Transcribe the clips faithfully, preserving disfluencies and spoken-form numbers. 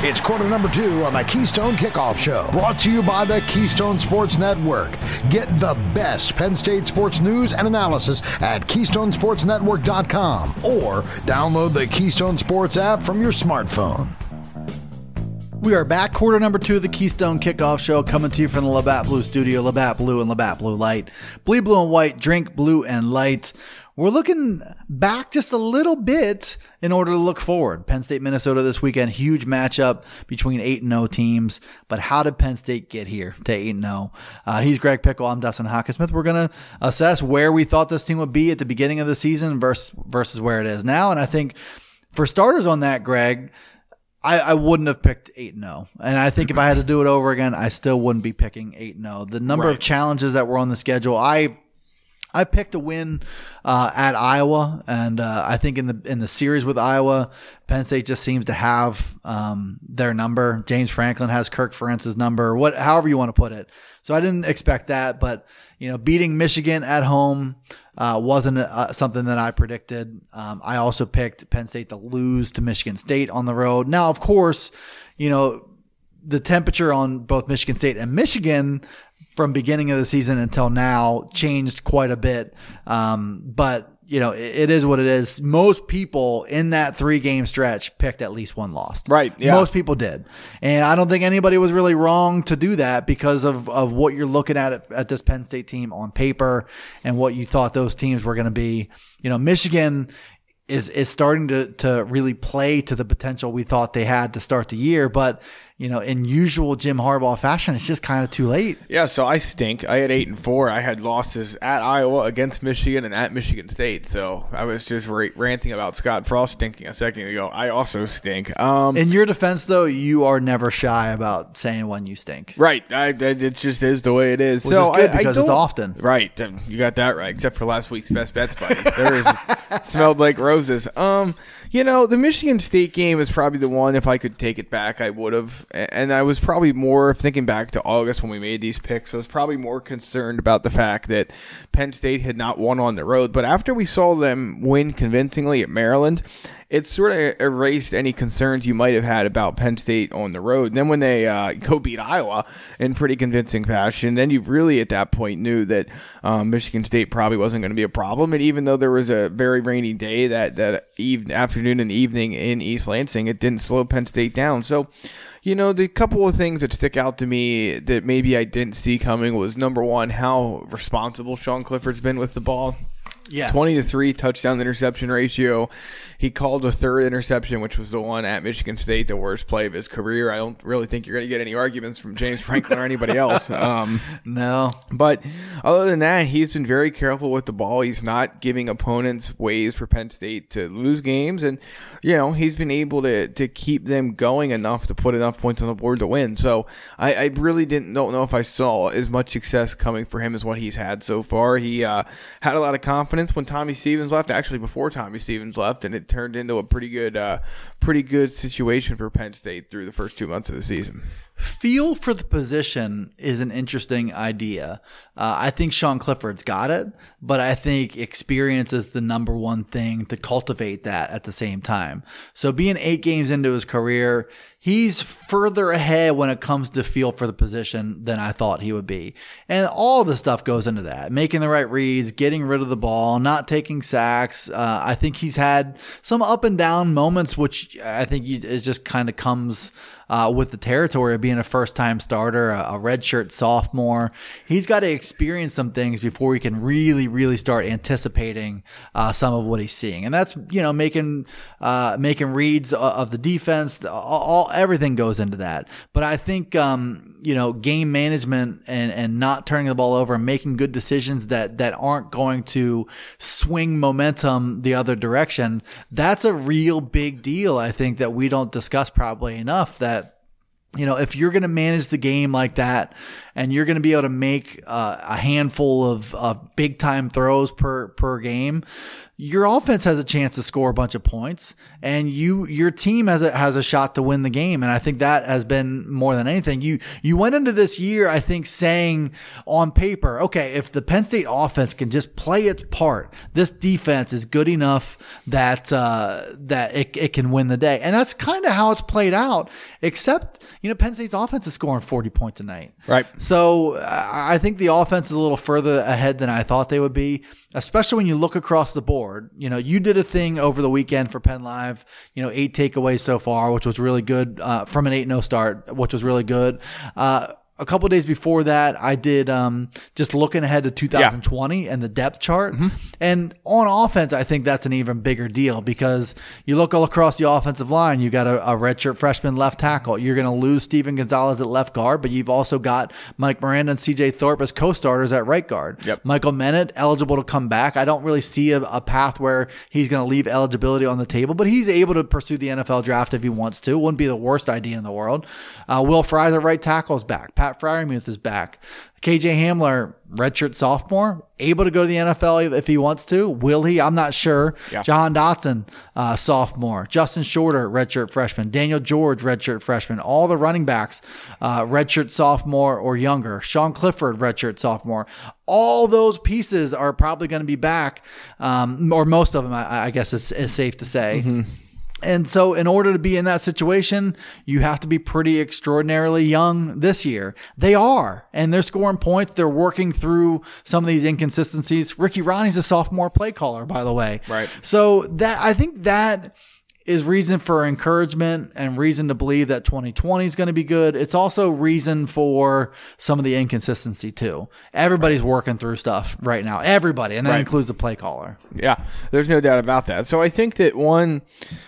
It's quarter number two on the Keystone Kickoff Show, brought to you by the Keystone Sports Network. Get the best Penn State sports news and analysis at keystone sports network dot com or download the Keystone Sports app from your smartphone. We are back, quarter number two of the Keystone Kickoff Show, coming to you from the Labatt Blue Studio. Labatt Blue and Labatt Blue Light. Bleed blue and white, drink blue and light. We're looking back just a little bit in order to look forward. Penn State, Minnesota this weekend, huge matchup between eight and oh teams. But how did Penn State get here to eight and oh? Uh, he's Greg Pickle. I'm Dustin Hockensmith. We're going to assess where we thought this team would be at the beginning of the season versus, versus where it is now. And I think for starters on that, Greg, I, I wouldn't have picked eight and oh. And I think if I had to do it over again, I still wouldn't be picking eight and oh. The number right. of challenges that were on the schedule, I I picked a win uh, at Iowa, and uh, I think in the in the series with Iowa, Penn State just seems to have um, their number. James Franklin has Kirk Ferentz's number, what, however you want to put it. So I didn't expect that, but you know, beating Michigan at home uh, wasn't uh, something that I predicted. Um, I also picked Penn State to lose to Michigan State on the road. Now, of course, you know, the temperature on both Michigan State and Michigan from beginning of the season until now changed quite a bit. Um, but, you know, it, it is what it is. Most people in that three-game stretch picked at least one loss. Right, yeah. Most people did. And I don't think anybody was really wrong to do that because of, of what you're looking at, at at this Penn State team on paper and what you thought those teams were going to be. You know, Michigan is is starting to to really play to the potential we thought they had to start the year. But, you know, in usual Jim Harbaugh fashion, it's just kind of too late. Yeah, so I stink. I had eight and four. I had losses at Iowa, against Michigan, and at Michigan State. So I was just ra- ranting about Scott Frost stinking a second ago. I also stink. Um, in your defense, though, you are never shy about saying when you stink. Right. I, it just is the way it is. Which so is good I, because I it's often. Right. You got that right, except for last week's Best Bets, buddy. There is smelled like roses. Um, you know, the Michigan State game is probably the one, if I could take it back, I would have. And I was probably more, thinking back to August when we made these picks, I was probably more concerned about the fact that Penn State had not won on the road. But after we saw them win convincingly at Maryland, it sort of erased any concerns you might have had about Penn State on the road. And then when they uh, go beat Iowa in pretty convincing fashion, then you really at that point knew that um, Michigan State probably wasn't going to be a problem. And even though there was a very rainy day that, that eve- afternoon and evening in East Lansing, it didn't slow Penn State down. So, you know, the couple of things that stick out to me that maybe I didn't see coming was, number one, how responsible Sean Clifford's been with the ball. Yeah. twenty to three touchdown interception ratio. He called a third interception, which was the one at Michigan State, the worst play of his career. I don't really think you're going to get any arguments from James Franklin or anybody else. Um, no. But other than that, he's been very careful with the ball. He's not giving opponents ways for Penn State to lose games. And, you know, he's been able to, to keep them going enough to put enough points on the board to win. So I, I really didn't don't know if I saw as much success coming for him as what he's had so far. He uh, had a lot of confidence when Tommy Stevens left, actually before Tommy Stevens left, and it turned into a pretty good uh, pretty good situation for Penn State through the first two months of the season. Feel for the position is an interesting idea. Uh, I think Sean Clifford's got it, but I think experience is the number one thing to cultivate that at the same time. So being eight games into his career, he's further ahead when it comes to feel for the position than I thought he would be. And all the stuff goes into that. Making the right reads, getting rid of the ball, not taking sacks. Uh, I think he's had some up and down moments, which I think it just kind of comes Uh, with the territory of being a first-time starter, a, a redshirt sophomore. He's got to experience some things before he can really, really start anticipating uh, some of what he's seeing. And that's, you know, making uh, making reads of the defense. All, all everything goes into that. But I think, um, you know, game management and, and not turning the ball over and making good decisions that, that aren't going to swing momentum the other direction, that's a real big deal, I think, that we don't discuss probably enough. That, you know, if you're going to manage the game like that and you're going to be able to make uh, a handful of, of big time throws per, per game, your offense has a chance to score a bunch of points, and you your team has a has a shot to win the game. And I think that has been more than anything. You you went into this year, I think, saying on paper, okay, if the Penn State offense can just play its part, this defense is good enough that uh, that it, it can win the day. And that's kind of how it's played out, except, you know, Penn State's offense is scoring forty points a night. Right. So I I think the offense is a little further ahead than I thought they would be, especially when you look across the board. You know, you did a thing over the weekend for Penn Live, you know, eight takeaways so far, which was really good, uh, from an eight and oh start, which was really good. Uh, A couple of days before that, I did um, just looking ahead to two thousand twenty yeah. and the depth chart. Mm-hmm. And on offense, I think that's an even bigger deal because you look all across the offensive line, you got a, a redshirt freshman left tackle. You're going to lose Steven Gonzalez at left guard, but you've also got Mike Miranda and C J Thorpe as co-starters at right guard. Yep. Michael Mennett, eligible to come back. I don't really see a, a path where he's going to leave eligibility on the table, but he's able to pursue the N F L draft if he wants to. Wouldn't be the worst idea in the world. Uh, Will Fries at right tackle is back. Pat Pat Freiermuth is back. K J Hamler, redshirt sophomore, able to go to the N F L if he wants to. Will he? I'm not sure. Yeah. Jahan Dotson, uh, sophomore. Justin Shorter, redshirt freshman. Daniel George, redshirt freshman. All the running backs, uh, redshirt sophomore or younger. Sean Clifford, redshirt sophomore. All those pieces are probably going to be back, um, or most of them, I, I guess is, is safe to say. Mm-hmm. And so in order to be in that situation, you have to be pretty extraordinarily young this year. They are, and they're scoring points. They're working through some of these inconsistencies. Ricky Ronnie's a sophomore play caller, by the way. Right. So that, I think that is reason for encouragement and reason to believe that twenty twenty is going to be good. It's also reason for some of the inconsistency too. Everybody's right. working through stuff right now. Everybody, and that right. includes the play caller. Yeah, there's no doubt about that. So I think that one...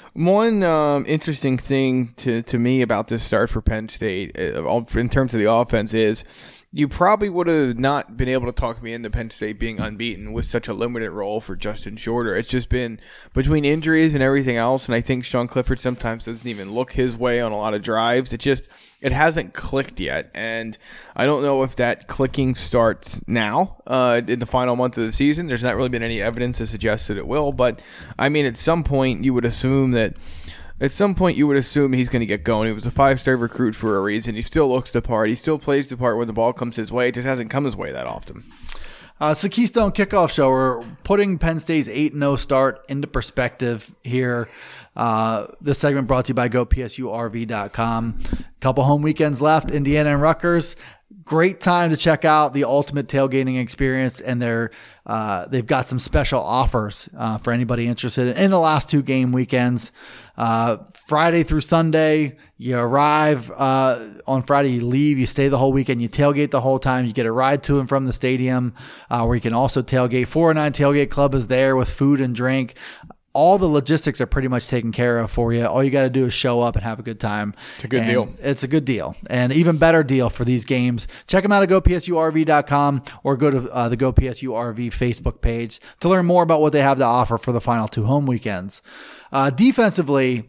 One um, interesting thing to, to me about this start for Penn State uh, in terms of the offense is you probably would have not been able to talk me into Penn State being unbeaten with such a limited role for Justin Shorter. It's just been between injuries and everything else, and I think Sean Clifford sometimes doesn't even look his way on a lot of drives. It just it hasn't clicked yet, and I don't know if that clicking starts now uh, in the final month of the season. There's not really been any evidence to suggest that it will, but I mean, at some point you would assume that At some point, you would assume he's going to get going. He was a five-star recruit for a reason. He still looks the part. He still plays the part when the ball comes his way. It just hasn't come his way that often. Uh, it's the Keystone Kickoff Show. We're putting Penn State's eight and oh start into perspective here. Uh, this segment brought to you by Go P S U R V dot com. A couple home weekends left, Indiana and Rutgers. Great time to check out the ultimate tailgating experience, and they're uh, they've got some special offers uh, for anybody interested in the last two game weekends. Uh, Friday through Sunday, you arrive uh, on Friday, you leave, you stay the whole weekend, you tailgate the whole time, you get a ride to and from the stadium uh, where you can also tailgate. four oh nine Tailgate Club is there with food and drink. All the logistics are pretty much taken care of for you. All you got to do is show up and have a good time. It's a good and deal. It's a good deal. And even better deal for these games. Check them out at Go P S U R V dot com or go to uh, the Go P S U R V Facebook page to learn more about what they have to offer for the final two home weekends. Uh, defensively,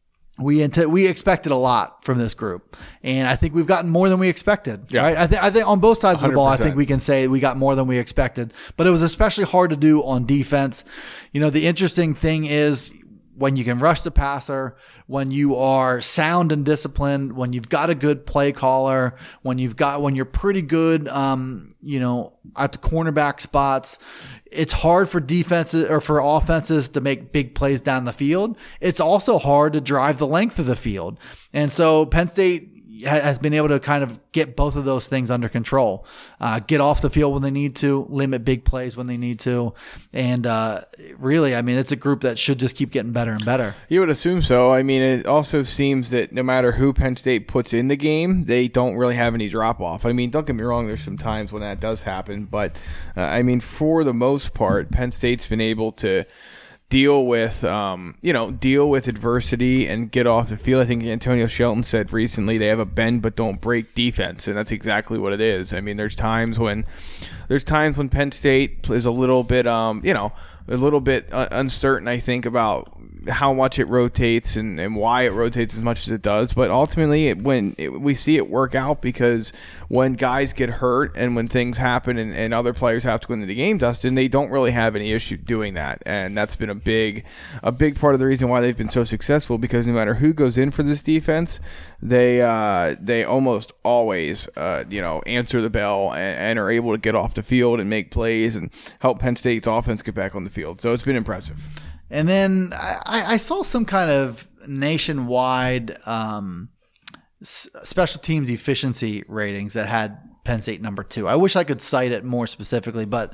we int- we expected a lot from this group, and I think we've gotten more than we expected. Yeah. Right? I think I think on both sides of the ball, I think we can say we got more than we expected. But it was especially hard to do on defense. You know, the interesting thing is when you can rush the passer, when you are sound and disciplined, when you've got a good play caller, when you've got when you're pretty good, um, you know, at the cornerback spots. It's hard for defenses or for offenses to make big plays down the field. It's also hard to drive the length of the field. And so Penn State has been able to kind of get both of those things under control, uh, get off the field when they need to, limit big plays when they need to. And uh, really, I mean, it's a group that should just keep getting better and better. You would assume so. I mean, it also seems that no matter who Penn State puts in the game, they don't really have any drop-off. I mean, don't get me wrong, there's some times when that does happen. But, uh, I mean, for the most part, Penn State's been able to deal with, um, you know, deal with adversity and get off the field. I think Antonio Shelton said recently they have a bend but don't break defense, and that's exactly what it is. I mean, there's times when, there's times when Penn State is a little bit, um, you know, a little bit uh, uncertain, I think, about how much it rotates and, and why it rotates as much as it does. But ultimately, it, when it, we see it work out, because when guys get hurt and when things happen and, and other players have to go into the game, Dustin, they don't really have any issue doing that. And that's been a big, a big part of the reason why they've been so successful, because no matter who goes in for this defense, they uh, they almost always uh, you know answer the bell and, and are able to get off the field and make plays and help Penn State's offense get back on the field. So it's been impressive. And then I, I saw some kind of nationwide um, s- special teams efficiency ratings that had Penn State number two. I wish I could cite it more specifically, but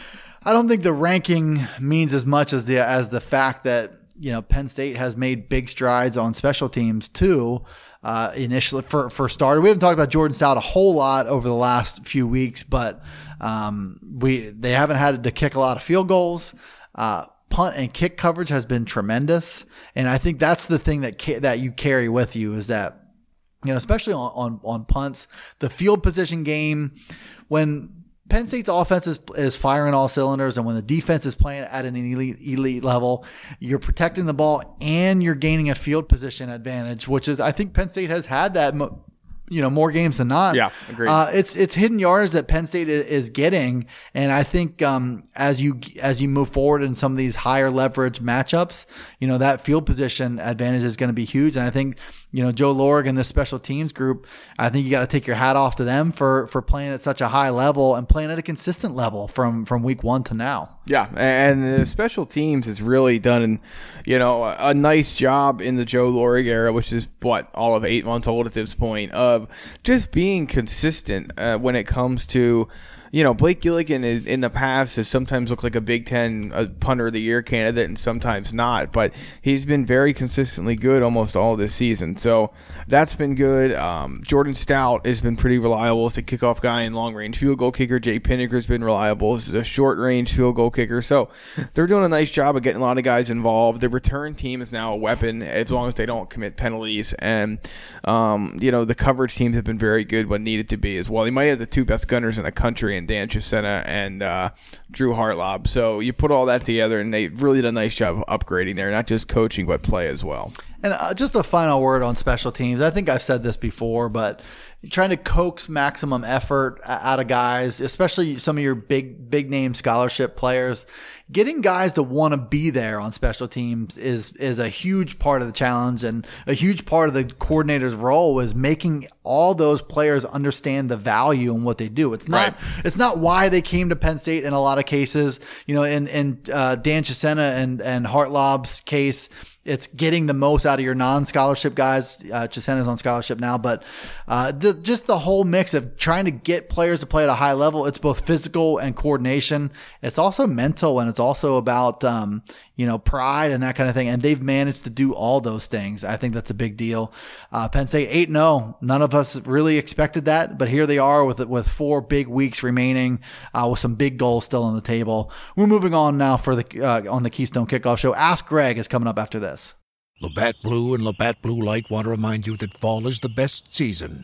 I don't think the ranking means as much as the as the fact that, you know, Penn State has made big strides on special teams too. Uh, initially, for for starter, we haven't talked about Jordan Stout a whole lot over the last few weeks, but um, we they haven't had to kick a lot of field goals. Uh, punt and kick coverage has been tremendous, and I think that's the thing that ca- that you carry with you is that, you know, especially on, on on punts, the field position game, when Penn State's offense is, is firing all cylinders, and when the defense is playing at an elite, elite level, you're protecting the ball and you're gaining a field position advantage, which is, I think Penn State has had that, you know, more games than not. Yeah, agreed. Uh, it's it's hidden yards that Penn State is, is getting, and I think um, as you as you move forward in some of these higher leverage matchups, you know, that field position advantage is going to be huge. And I think, you know, Joe Lorig and this special teams group, I think you got to take your hat off to them for for playing at such a high level and playing at a consistent level from from week one to now. Yeah, and the special teams has really done, you know, a nice job in the Joe Lorig era, which is, what, all of eight months old at this point, of just being consistent uh, when it comes to, you know, Blake Gilligan is, in the past has sometimes looked like a Big Ten a punter of the year candidate and sometimes not, but he's been very consistently good almost all this season. So that's been good. Um, Jordan Stout has been pretty reliable as a kickoff guy and long-range field goal kicker. Jay Pinnaker's been reliable as a short-range field goal kicker. So they're doing a nice job of getting a lot of guys involved. The return team is now a weapon as long as they don't commit penalties. And, um, you know, the coverage teams have been very good when needed to be as well. They might have the two best gunners in the country, and Dan Chisena and uh, Drew Hartlob. So you put all that together, and they've really done a nice job of upgrading there, not just coaching, but play as well. And uh, just a final word on special teams. I think I've said this before, but trying to coax maximum effort out of guys, especially some of your big, big name scholarship players, getting guys to want to be there on special teams is, is a huge part of the challenge, and a huge part of the coordinator's role is making all those players understand the value in what they do. It's not, right. It's not why they came to Penn State in a lot of cases, you know, in, in, uh, Dan Chisena and, and Hartlob's case, it's getting the most out of your non-scholarship guys. Uh, Chisena's on scholarship now, but uh, the, just the whole mix of trying to get players to play at a high level. It's both physical and coordination. It's also mental, and it's also about um, you know, pride and that kind of thing. And they've managed to do all those things. I think that's a big deal. Uh, Penn State eight and oh. None of us really expected that, but here they are with with four big weeks remaining, uh, with some big goals still on the table. We're moving on now for the uh, on the Keystone Kickoff Show. Ask Greg is coming up after this. Labatt Blue and Labatt Blue Light want to remind you that fall is the best season.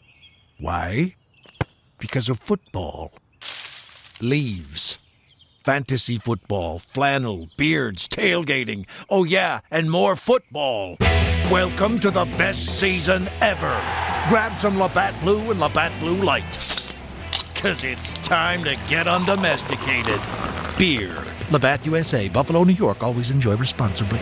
Why? Because of football. Leaves. Fantasy football, flannel, beards, tailgating. Oh yeah, and more football. Welcome to the best season ever. Grab some Labatt Blue and Labatt Blue Light. Cause it's time to get undomesticated. Beer. Labatt U S A, Buffalo, New York. Always enjoy responsibly.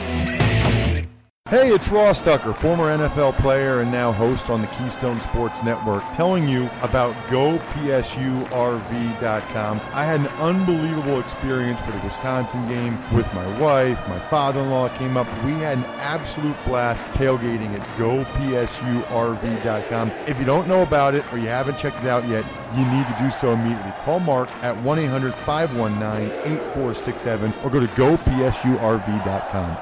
Hey, it's Ross Tucker, former N F L player and now host on the Keystone Sports Network, telling you about Go P S U R V dot com. I had an unbelievable experience for the Wisconsin game with my wife. My father-in-law came up. We had an absolute blast tailgating at Go P S U R V dot com. If you don't know about it or you haven't checked it out yet, you need to do so immediately. Call Mark at one eight hundred five one nine eight four six seven or go to Go P S U R V dot com.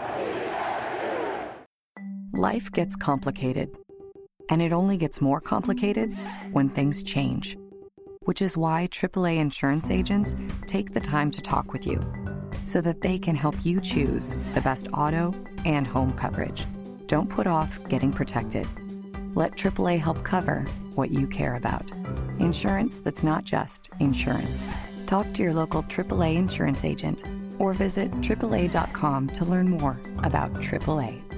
Life gets complicated, and it only gets more complicated when things change, which is why triple A insurance agents take the time to talk with you so that they can help you choose the best auto and home coverage. Don't put off getting protected. Let triple A help cover what you care about. Insurance that's not just insurance. Talk to your local triple A insurance agent or visit triple A dot com to learn more about triple A.